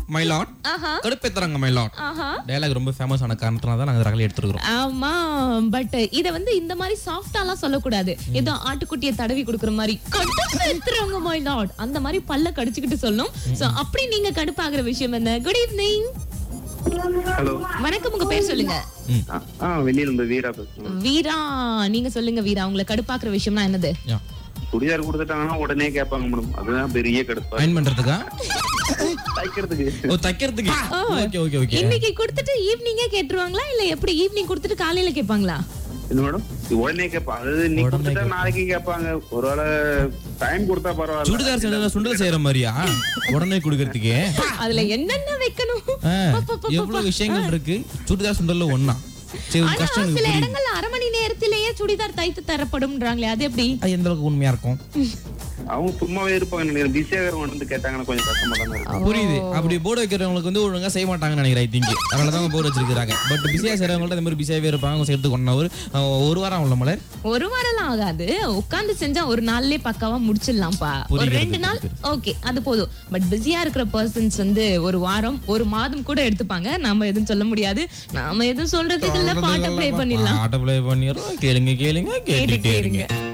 My lord கடுப்பேத்துறாங்க my lord dialogue ரொம்ப famous ஆன காரணத்தினால தான் நாங்க ரகலை எடுத்துக்கிறோம். ஆமா, பட் இத வந்து இந்த மாதிரி சாஃப்டாலாம் சொல்லக்கூடாது. ஏதோ ஆட்டுக்குட்டியை தடவி கொடுக்குற மாதிரி கடுப்பேத்துறாங்க மை லார்ட் அந்த மாதிரி பல்ல கடிச்சுக்கிட்டு சொல்லணும். சோ அப்படி நீங்க கடுப்பாகிற விஷயம் என்ன? Good evening. ஹலோ வணக்கம், உங்க பேர் சொல்லுங்க. வெளியில இருந்து வீரா பேசுறேன். வீரா, நீங்க சொல்லுங்க வீரா, உங்களை கடுப்பாக்குற விஷயம்னா என்னது? சுடிதார் கொடுத்துட்டாங்கன்னா உடனே கேட்பாங்க மேடம், அதுதான் பெரிய கடுப்பு. அயன் பண்றதுக்கா? தைக்கிறதுக்கு. ஓ, தைக்கிறதுக்கு. Okay okay okay. இன்னைக்கு கொடுத்துட்டு ஈவினிங்கே கேட்டுருவாங்களா இல்ல எப்படி? ஈவினிங் கொடுத்துட்டு காலையில கேட்பாங்களா? என்ன மேடம், உடனே கேட்பாங்க. அது நீ கொடுத்துட்டா நாளைக்கு கேட்பாங்க. ஒருவேளை டைம் கொடுத்தா பரவாயில்ல. சுடிதார் செஞ்சா சுண்டல் செய்யற மாதிரியா உடனே குடுக்கறதுக்கு? அதுல என்னென்ன வைக்கணும், எவ்வளவு விஷயங்கள் இருக்கு. சுடிதார் சுண்டல்ல ஒண்ணா சில இடங்கள்ல அரை மணி நேரத்திலேயே சுடிதார் தைத்து தரப்படும்ன்றாங்களே, அது எப்படி? எந்த அளவுக்கு உண்மையா இருக்கும்? அவங்க சும்மாவே இருப்பாங்க. பிஸியாக வந்து கேட்டாங்கன்னா கொஞ்சம் கஷ்டமா தான் இருக்கும். புரியுது. அப்படி போர்டு வைக்கிறவங்களுக்கு வந்து ஒழுங்கா செய்ய மாட்டாங்கன்னு நினைக்கிறேன். ஐ திங்க் அதனாலதான் போர்டு வச்சிருக்காங்க. பட் பிஸியா செய்யறவங்கள்ட்ட இந்த மாதிரி பிஸியாவே இருப்பாங்க. சேர்த்து கொண்ட ஒரு வாரம் உள்ள மலர், ஒரு வாரம்லாம் ஆகாது. உட்கார்ந்து செஞ்சா ஒரு நாள்லயே பக்காவா முடிச்சிடலாம்ப்பா. ஒரு 2 நாள் ஓகே, அது போதும். பட் பிஸியா இருக்கிற பர்சன்ஸ் வந்து ஒரு வாரம் ஒரு மாதம் கூட எடுத்துப்பாங்க. நாம எதுவும் சொல்ல முடியாது. நாம எதுவும் சொல்றதுக்கு இல்ல, பாட்டை ப்ளே பண்ணிடலாம். பாட்டை ப்ளே பண்ணிடுறோம். கேளுங்க கேளுங்க கேட்டுட்டே இருங்க.